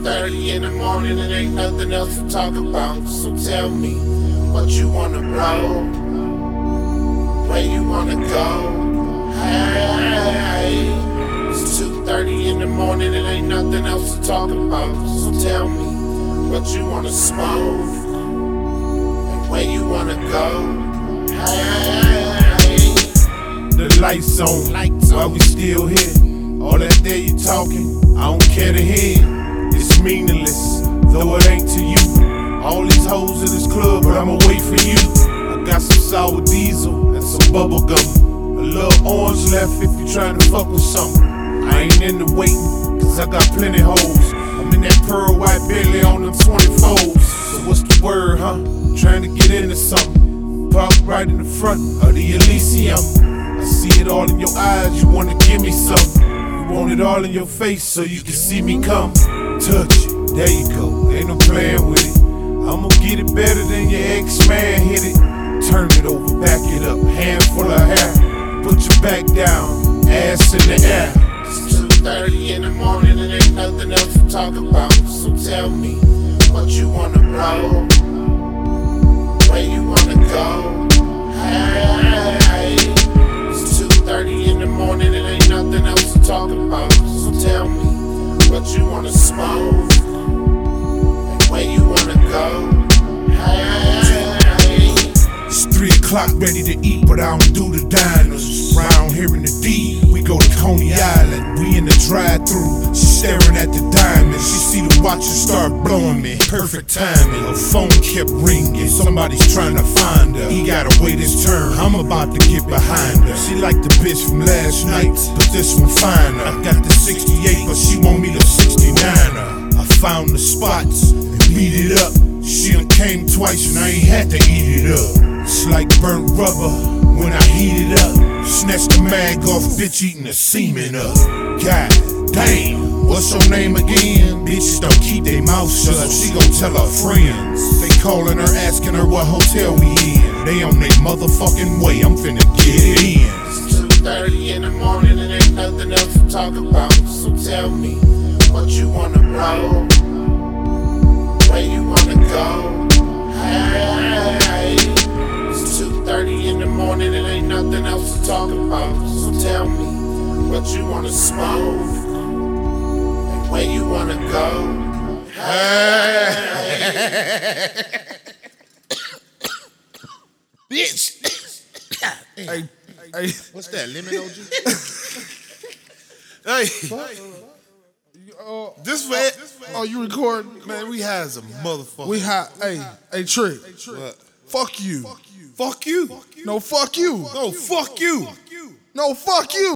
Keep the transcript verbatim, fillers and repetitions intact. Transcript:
thirty in the morning and ain't nothing else to talk about. So tell me what you wanna blow, where you wanna go. Hey, it's two thirty in the morning and ain't nothing else to talk about. So tell me what you wanna smoke and where you wanna go. Hey, the lights on, lights on. While we still here. All that there you talking, I don't care to hear. It's meaningless, though it ain't to you. All these hoes in this club, but I'ma wait for you. I got some sour diesel and some bubble gum. A little orange left if you trying to fuck with something. I ain't into waiting, cause I got plenty hoes. I'm in that pearl white Bentley on them twenty-fours. So what's the word, huh? Trying to get into something. Park right in the front of the Elysium. I see it all in your eyes, you wanna give me something. You want it all in your face so you can see me come. Touch it, there you go, ain't no playing with it. I'ma get it better than your ex-man hit it. Turn it over, back it up, handful of hair. Put your back down, ass in the air. It's two thirty in the morning and ain't nothing else to talk about. So tell me what you wanna blow, where you wanna go. Hey, it's two thirty in the morning and ain't nothing else to talk about. So tell me what you wanna smoke and where you wanna go. Hey, it's three o'clock, ready to eat, but I don't do the diners. Round here in the D, we go to Coney Island. We in the drive-thru, staring at the diamonds. She see the watch and start blowing me. Perfect timing. Her phone kept ringing. Somebody's trying to find her. He gotta wait his turn. I'm about to get behind her. She like the bitch from last night, but this one finer. I got the sixty-eight, but she want me the sixty-niner. I found the spots and beat it up. She done came twice and I ain't had to eat it up. It's like burnt rubber when I heat it up. Snatch the mag off, bitch eating the semen up. God damn, what's your name again? Bitches don't keep their mouth shut, she gon' tell her friends. They calling her, asking her what hotel we in. They on their motherfucking way, I'm finna get in. It's two thirty in the morning and ain't nothing else to talk about. So tell me what you wanna blow, where you wanna go. Hey, it's two thirty in the morning and ain't nothing else to talk about. So tell me what you wanna smoke and where you wanna go. Hey, Bitch. Hey, hey, What's that, lemon O G? hey. Uh, This way. oh, you recording? Man, we had some motherfuckers. We hot. Hey, hey, Trick. What? Fuck you. Fuck you. No, fuck you. No, fuck you. No, fuck you.